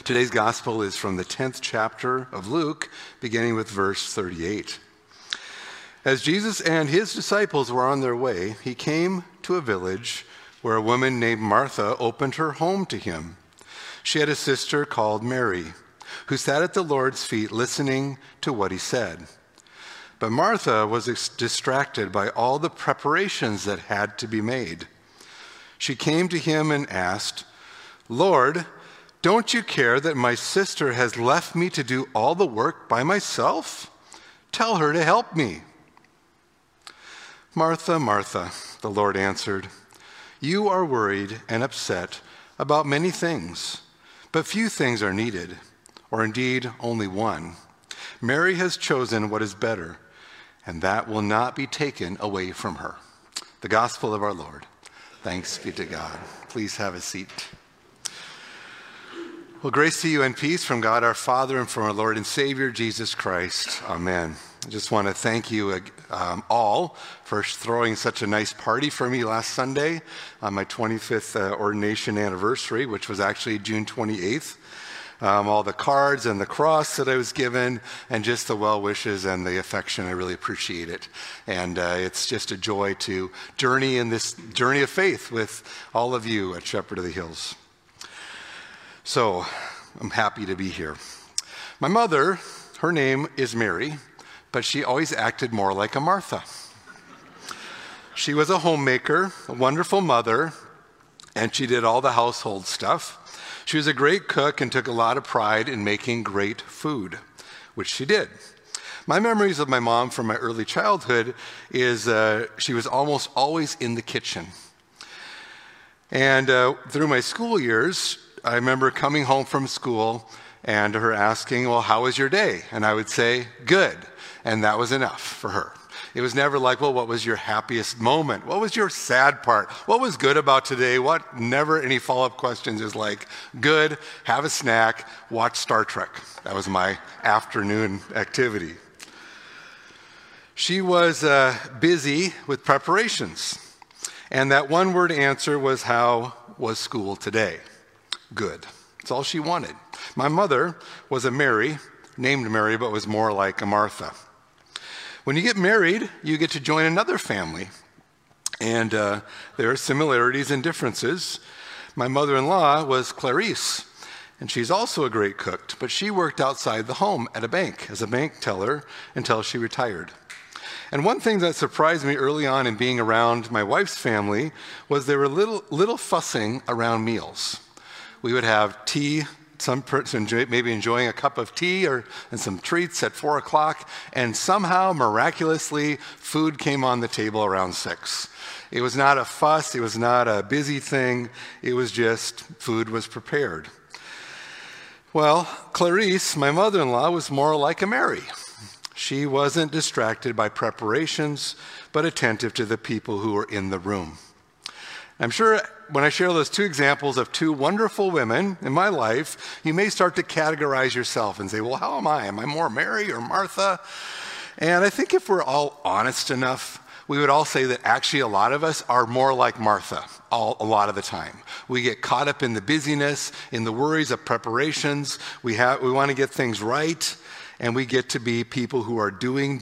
Today's gospel is from the 10th chapter of Luke, beginning with verse 38. As Jesus and his disciples were on their way, he came to a village where a woman named Martha opened her home to him. She had a sister called Mary, who sat at the Lord's feet listening to what he said. But Martha was distracted by all the preparations that had to be made. She came to him and asked, "Lord, don't you care that my sister has left me to do all the work by myself? Tell her to help me." "Martha, Martha," the Lord answered, "you are worried and upset about many things, but few things are needed, or indeed only one. Mary has chosen what is better, and that will not be taken away from her." The gospel of our Lord. Thanks be to God. Please have a seat. Well, grace to you and peace from God our Father and from our Lord and Savior, Jesus Christ. Amen. I just want to thank you all for throwing such a nice party for me last Sunday on my 25th ordination anniversary, which was actually June 28th. All the cards and the cross that I was given and just the well wishes and the affection. I really appreciate it. And it's just a joy to journey in this journey of faith with all of you at Shepherd of the Hills. So I'm happy to be here. My mother, her name is Mary, but she always acted more like a Martha. She was a homemaker, a wonderful mother, and she did all the household stuff. She was a great cook and took a lot of pride in making great food, which she did. My memories of my mom from my early childhood is she was almost always in the kitchen. And through my school years, I remember coming home from school and her asking, "Well, how was your day?" And I would say, "Good." And that was enough for her. It was never like, "Well, what was your happiest moment? What was your sad part? What was good about today?" Never any follow-up questions. It was like, "Good, have a snack, watch Star Trek." That was my afternoon activity. She was busy with preparations. And that one-word answer was, "How was school today?" Good. That's all she wanted. My mother was a Mary, named Mary, but was more like a Martha. When you get married, you get to join another family. And there are similarities and differences. My mother-in-law was Clarice, and she's also a great cook, but she worked outside the home at a bank as a bank teller until she retired. And one thing that surprised me early on in being around my wife's family was there were little fussing around meals. We would have tea, some person maybe enjoying a cup of tea and some treats at 4 o'clock, and somehow, miraculously, food came on the table around 6. It was not a fuss, it was not a busy thing, it was just food was prepared. Well, Clarice, my mother-in-law, was more like a Mary. She wasn't distracted by preparations, but attentive to the people who were in the room. I'm sure when I share those two examples of two wonderful women in my life, you may start to categorize yourself and say, "Well, how am I? Am I more Mary or Martha?" And I think if we're all honest enough, we would all say that actually a lot of us are more like Martha a lot of the time. We get caught up in the busyness, in the worries of preparations. We want to get things right, and we get to be people who are doing.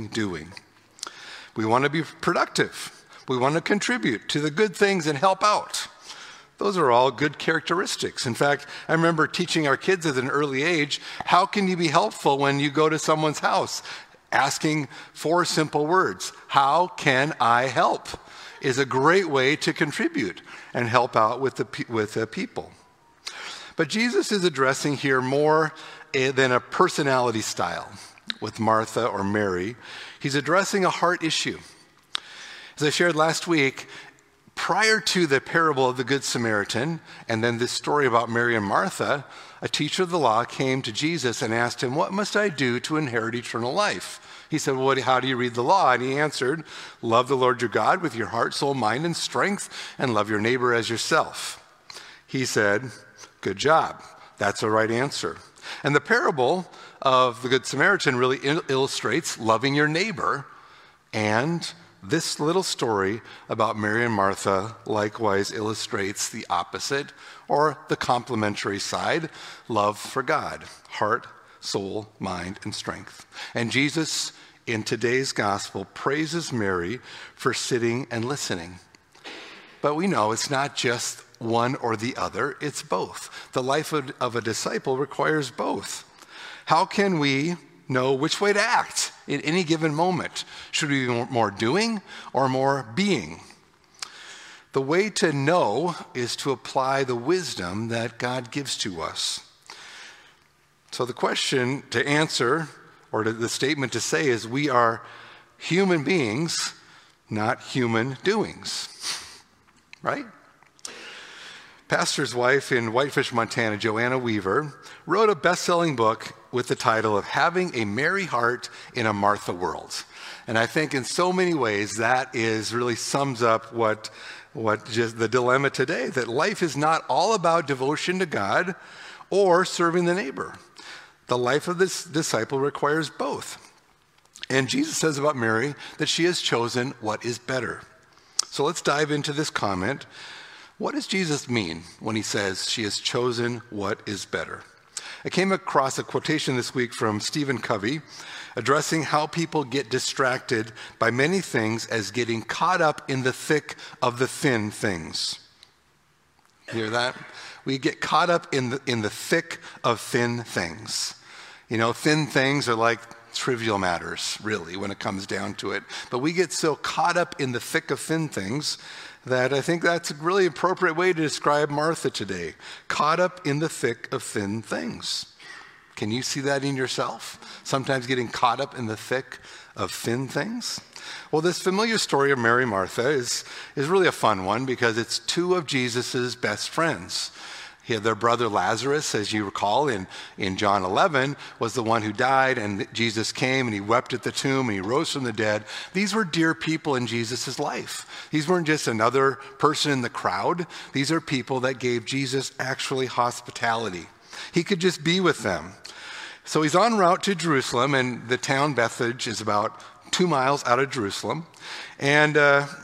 We want to be productive. We want to contribute to the good things and help out. Those are all good characteristics. In fact, I remember teaching our kids at an early age, how can you be helpful when you go to someone's house? Asking 4 simple words. How can I help? Is a great way to contribute and help out with the people. But Jesus is addressing here more than a personality style with Martha or Mary. He's addressing a heart issue. As I shared last week, prior to the parable of the Good Samaritan, and then this story about Mary and Martha, a teacher of the law came to Jesus and asked him, "What must I do to inherit eternal life?" He said, "Well, how do you read the law?" And he answered, "Love the Lord your God with your heart, soul, mind, and strength, and love your neighbor as yourself." He said, "Good job. That's the right answer." And the parable of the Good Samaritan really illustrates loving your neighbor and this little story about Mary and Martha likewise illustrates the opposite, or the complementary side, love for God, heart, soul, mind, and strength. And Jesus, in today's gospel, praises Mary for sitting and listening. But we know it's not just one or the other, it's both. The life of a disciple requires both. How can we know which way to act in any given moment? Should we be more doing or more being? The way to know is to apply the wisdom that God gives to us. So the question to answer, or the statement to say, is we are human beings, not human doings. Right? Pastor's wife in Whitefish, Montana, Joanna Weaver, wrote a best-selling book with the title of Having a Merry Heart in a Martha World. And I think in so many ways that really sums up what just the dilemma today, that life is not all about devotion to God or serving the neighbor. The life of this disciple requires both. And Jesus says about Mary that she has chosen what is better. So let's dive into this comment. What does Jesus mean when he says she has chosen what is better? I came across a quotation this week from Stephen Covey addressing how people get distracted by many things as getting caught up in the thick of the thin things. Hear that? We get caught up in the thick of thin things. You know, thin things are like trivial matters, really, when it comes down to it. But we get so caught up in the thick of thin things that I think that's a really appropriate way to describe Martha today. Caught up in the thick of thin things. Can you see that in yourself? Sometimes getting caught up in the thick of thin things? Well, this familiar story of Mary and Martha is really a fun one because it's two of Jesus's best friends. He had their brother Lazarus, as you recall, in John 11, was the one who died, and Jesus came and he wept at the tomb and he rose from the dead. These were dear people in Jesus' life. These weren't just another person in the crowd. These are people that gave Jesus actually hospitality. He could just be with them. So he's en route to Jerusalem, and the town Bethphage is about 2 miles out of Jerusalem, and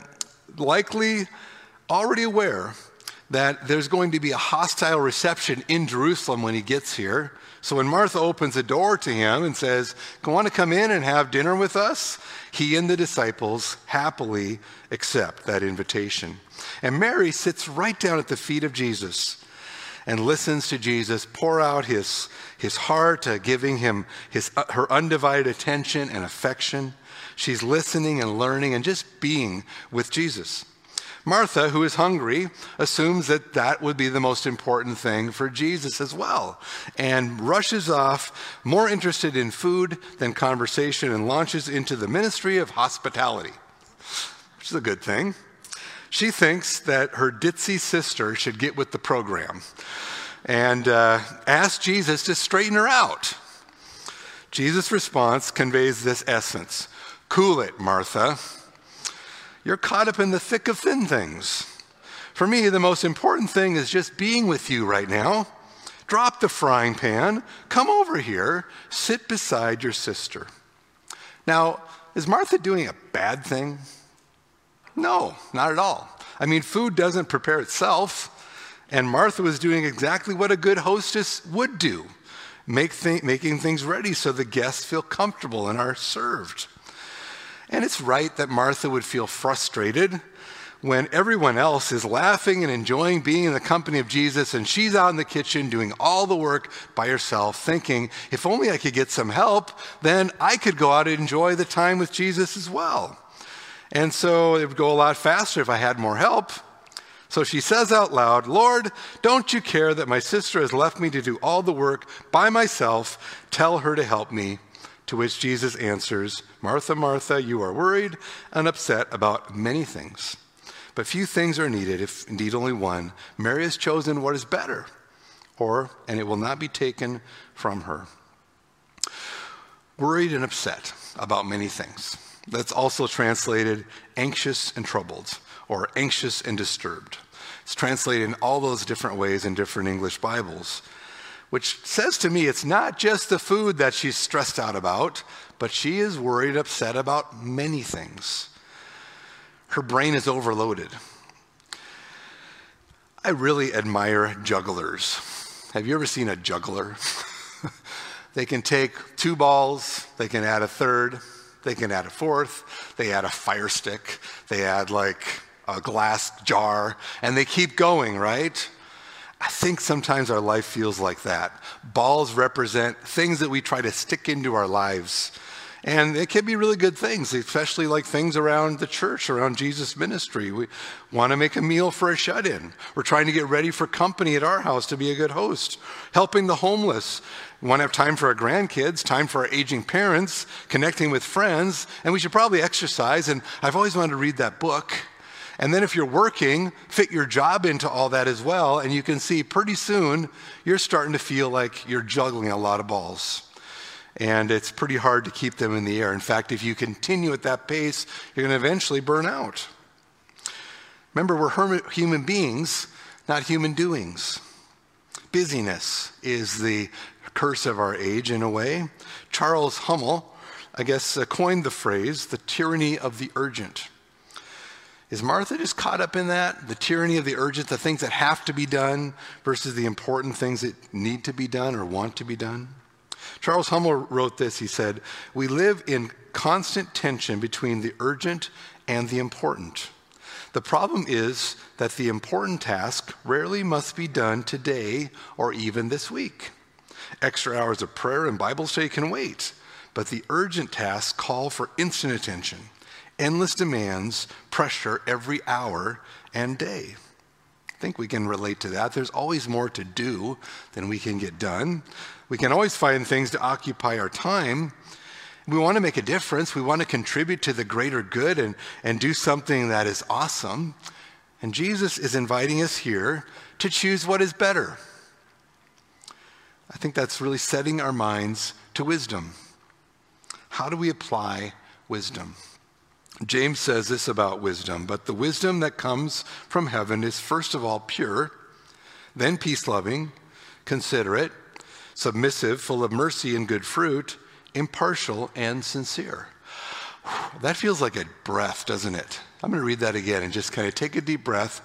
likely already aware that there's going to be a hostile reception in Jerusalem when he gets here. So when Martha opens the door to him and says, "Want to come in and have dinner with us?" he and the disciples happily accept that invitation. And Mary sits right down at the feet of Jesus and listens to Jesus pour out his heart, giving him her undivided attention and affection. She's listening and learning and just being with Jesus. Martha, who is hungry, assumes that would be the most important thing for Jesus as well, and rushes off, more interested in food than conversation, and launches into the ministry of hospitality, which is a good thing. She thinks that her ditzy sister should get with the program and ask Jesus to straighten her out. Jesus' response conveys this essence: "Cool it, Martha. You're caught up in the thick of thin things. For me, the most important thing is just being with you right now. Drop the frying pan, come over here, sit beside your sister." Now, is Martha doing a bad thing? No, not at all. I mean, food doesn't prepare itself, and Martha was doing exactly what a good hostess would do, making things ready so the guests feel comfortable and are served. And it's right that Martha would feel frustrated when everyone else is laughing and enjoying being in the company of Jesus, and she's out in the kitchen doing all the work by herself, thinking, if only I could get some help, then I could go out and enjoy the time with Jesus as well. And so it would go a lot faster if I had more help. So she says out loud, "Lord, don't you care that my sister has left me to do all the work by myself? Tell her to help me." To which Jesus answers, "Martha, Martha, you are worried and upset about many things. But few things are needed, if indeed only one. Mary has chosen what is better, and it will not be taken from her." Worried and upset about many things. That's also translated anxious and troubled, or anxious and disturbed. It's translated in all those different ways in different English Bibles, which says to me it's not just the food that she's stressed out about, but she is worried, upset about many things. Her brain is overloaded. I really admire jugglers. Have you ever seen a juggler? They can take 2 balls, they can add a third, they can add a fourth, they add a fire stick, they add like a glass jar, and they keep going, right? I think sometimes our life feels like that. Balls represent things that we try to stick into our lives. And it can be really good things, especially like things around the church, around Jesus' ministry. We want to make a meal for a shut-in. We're trying to get ready for company at our house to be a good host. Helping the homeless. We want to have time for our grandkids, time for our aging parents, connecting with friends, and we should probably exercise. And I've always wanted to read that book. And then if you're working, fit your job into all that as well, and you can see pretty soon you're starting to feel like you're juggling a lot of balls. And it's pretty hard to keep them in the air. In fact, if you continue at that pace, you're going to eventually burn out. Remember, we're human beings, not human doings. Busyness is the curse of our age in a way. Charles Hummel, I guess, coined the phrase, the tyranny of the urgent. Is Martha just caught up in that? The tyranny of the urgent, the things that have to be done versus the important things that need to be done or want to be done? Charles Hummel wrote this. He said, "We live in constant tension between the urgent and the important. The problem is that the important task rarely must be done today or even this week. Extra hours of prayer and Bible study can wait, but the urgent tasks call for instant attention. Endless demands, pressure every hour and day." I think we can relate to that. There's always more to do than we can get done. We can always find things to occupy our time. We want to make a difference. We want to contribute to the greater good and do something that is awesome. And Jesus is inviting us here to choose what is better. I think that's really setting our minds to wisdom. How do we apply wisdom? James says this about wisdom, "But the wisdom that comes from heaven is first of all pure, then peace-loving, considerate, submissive, full of mercy and good fruit, impartial and sincere." That feels like a breath, doesn't it? I'm going to read that again and just kind of take a deep breath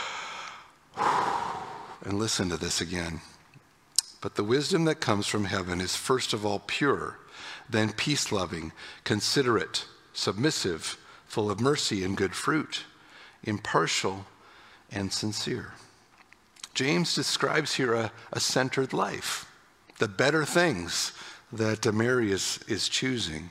and listen to this again. "But the wisdom that comes from heaven is first of all pure, then peace-loving, considerate, submissive, full of mercy and good fruit, impartial and sincere." James describes here a centered life, the better things that Mary is choosing.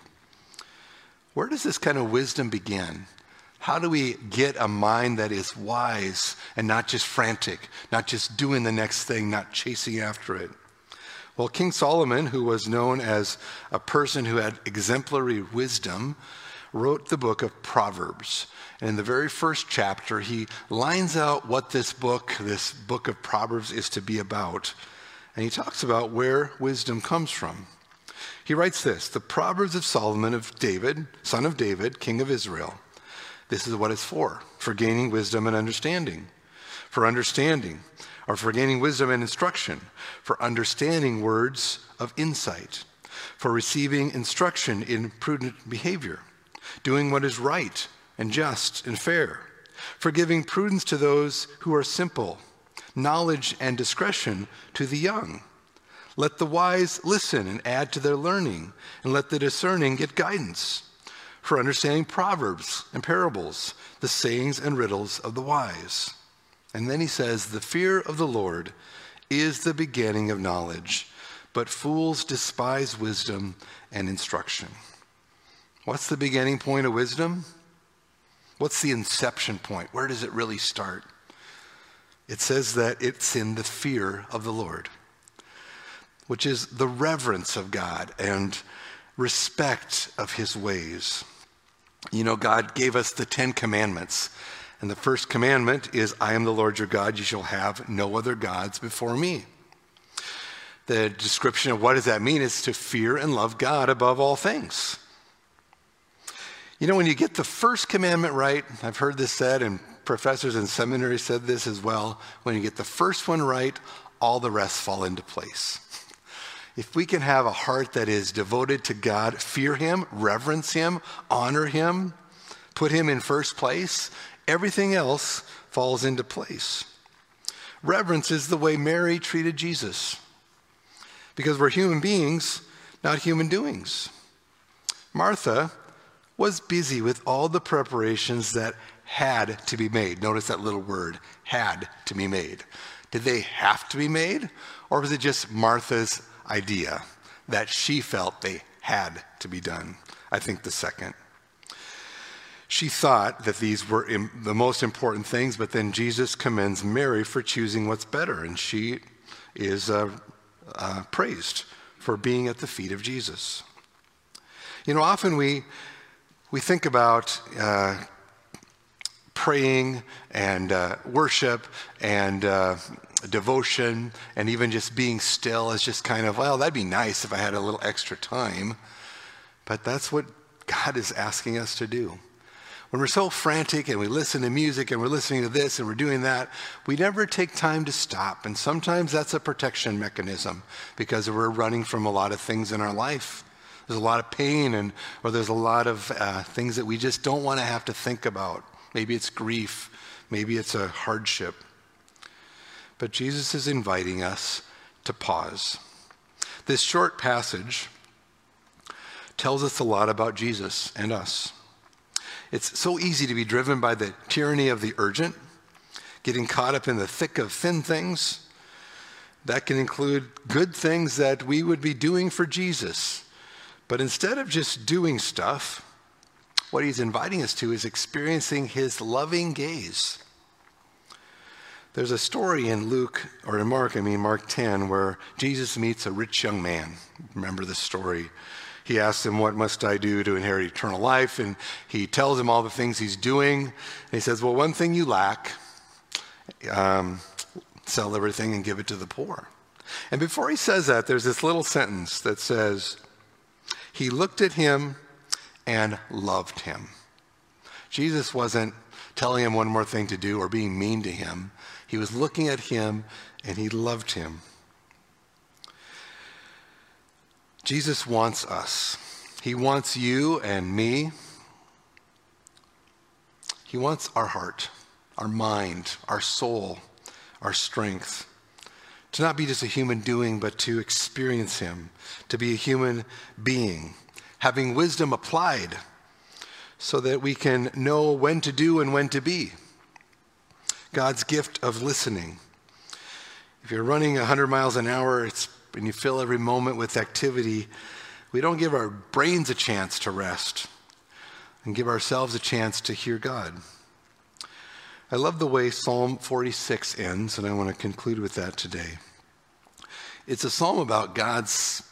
Where does this kind of wisdom begin? How do we get a mind that is wise and not just frantic, not just doing the next thing, not chasing after it? Well, King Solomon, who was known as a person who had exemplary wisdom, wrote the book of Proverbs. And in the very first chapter, he lines out what this book of Proverbs is to be about. And he talks about where wisdom comes from. He writes this: "The Proverbs of Solomon of David, son of David, king of Israel. This is what it's for gaining wisdom and understanding, for gaining wisdom and instruction, for understanding words of insight, for receiving instruction in prudent behavior, doing what is right and just and fair, for giving prudence to those who are simple, knowledge and discretion to the young. Let the wise listen and add to their learning, and let the discerning get guidance, for understanding proverbs and parables, the sayings and riddles of the wise." And then he says, "The fear of the Lord is the beginning of knowledge, but fools despise wisdom and instruction." What's the beginning point of wisdom? What's the inception point? Where does it really start? It says that it's in the fear of the Lord, which is the reverence of God and respect of his ways. You know, God gave us the 10 commandments. And the first commandment is, "I am the Lord your God. You shall have no other gods before me." The description of what does that mean is to fear and love God above all things. You know, when you get the first commandment right, I've heard this said, and professors in seminary said this as well, when you get the first one right, all the rest fall into place. If we can have a heart that is devoted to God, fear him, reverence him, honor him, put him in first place, everything else falls into place. Reverence is the way Mary treated Jesus, because we're human beings, not human doings. Martha was busy with all the preparations that had to be made. Notice that little word, had to be made. Did they have to be made? Or was it just Martha's idea that she felt they had to be done? I think the second. She thought that these were the most important things, but then Jesus commends Mary for choosing what's better, and she is praised for being at the feet of Jesus. You know, often we think about praying and worship and devotion and even just being still as just kind of, well, that'd be nice if I had a little extra time. But that's what God is asking us to do. When we're so frantic and we listen to music and we're listening to this and we're doing that, we never take time to stop. And sometimes that's a protection mechanism because we're running from a lot of things in our life. There's a lot of pain or there's a lot of things that we just don't want to have to think about. Maybe it's grief. Maybe it's a hardship. But Jesus is inviting us to pause. This short passage tells us a lot about Jesus and us. It's so easy to be driven by the tyranny of the urgent, getting caught up in the thick of thin things. That can include good things that we would be doing for Jesus. But instead of just doing stuff, what he's inviting us to is experiencing his loving gaze. There's a story in Mark 10, where Jesus meets a rich young man. Remember this story? He asks him, what must I do to inherit eternal life? And he tells him all the things he's doing. And he says, well, one thing you lack, sell everything and give it to the poor. And before he says that, there's this little sentence that says, he looked at him and loved him. Jesus wasn't telling him one more thing to do or being mean to him. He was looking at him and he loved him. Jesus wants us. He wants you and me. He wants our heart, our mind, our soul, our strength. To not be just a human doing, but to experience him, to be a human being, having wisdom applied so that we can know when to do and when to be. God's gift of listening. If you're running 100 miles an hour, and you fill every moment with activity, we don't give our brains a chance to rest and give ourselves a chance to hear God. I love the way Psalm 46 ends, and I want to conclude with that today. It's a psalm about God's,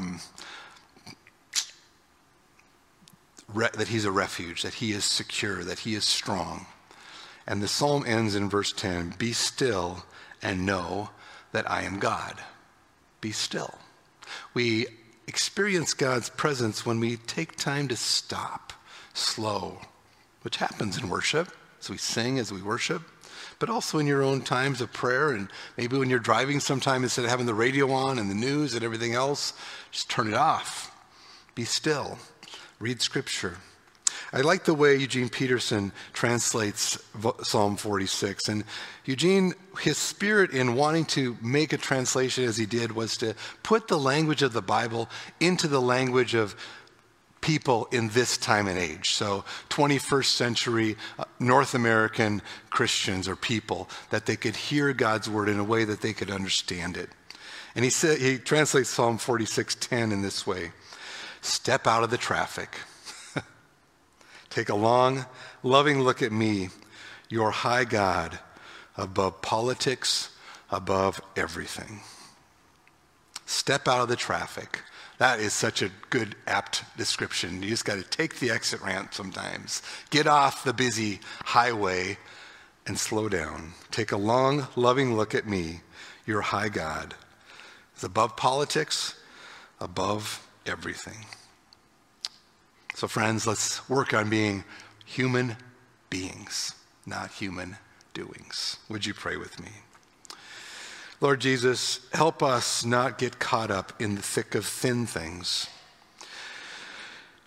that he's a refuge, that he is secure, that he is strong. And the psalm ends in verse 10, be still and know that I am God. Be still. We experience God's presence when we take time to stop, slow, which happens in worship, as we sing, as we worship, but also in your own times of prayer, and maybe when you're driving sometime, instead of having the radio on and the news and everything else, just turn it off. Be still. Read scripture. I like the way Eugene Peterson translates Psalm 46. And Eugene, his spirit in wanting to make a translation as he did was to put the language of the Bible into the language of people in this time and age. So 21st century North American Christians or people, that they could hear God's word in a way that they could understand it. And he translates Psalm 46:10 in this way. Step out of the traffic. Take a long, loving look at me, your high God, above politics, above everything. Step out of the traffic. That is such a good, apt description. You just got to take the exit ramp sometimes. Get off the busy highway and slow down. Take a long, loving look at me, your high God. It's above politics, above everything. So friends, let's work on being human beings, not human doings. Would you pray with me? Lord Jesus, help us not get caught up in the thick of thin things.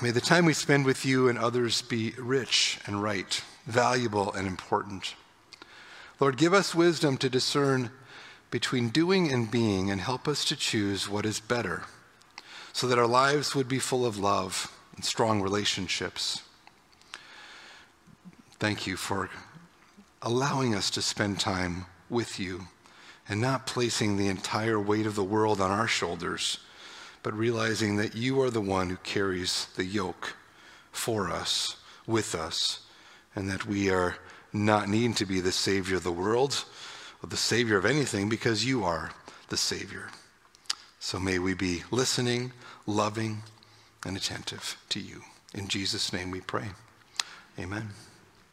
May the time we spend with you and others be rich and right, valuable and important. Lord, give us wisdom to discern between doing and being, and help us to choose what is better, so that our lives would be full of love and strong relationships. Thank you for allowing us to spend time with you and not placing the entire weight of the world on our shoulders, but realizing that you are the one who carries the yoke for us, with us, and that we are not needing to be the Savior of the world or the Savior of anything, because you are the Savior. So may we be listening, loving, and attentive to you. In Jesus' name we pray. Amen.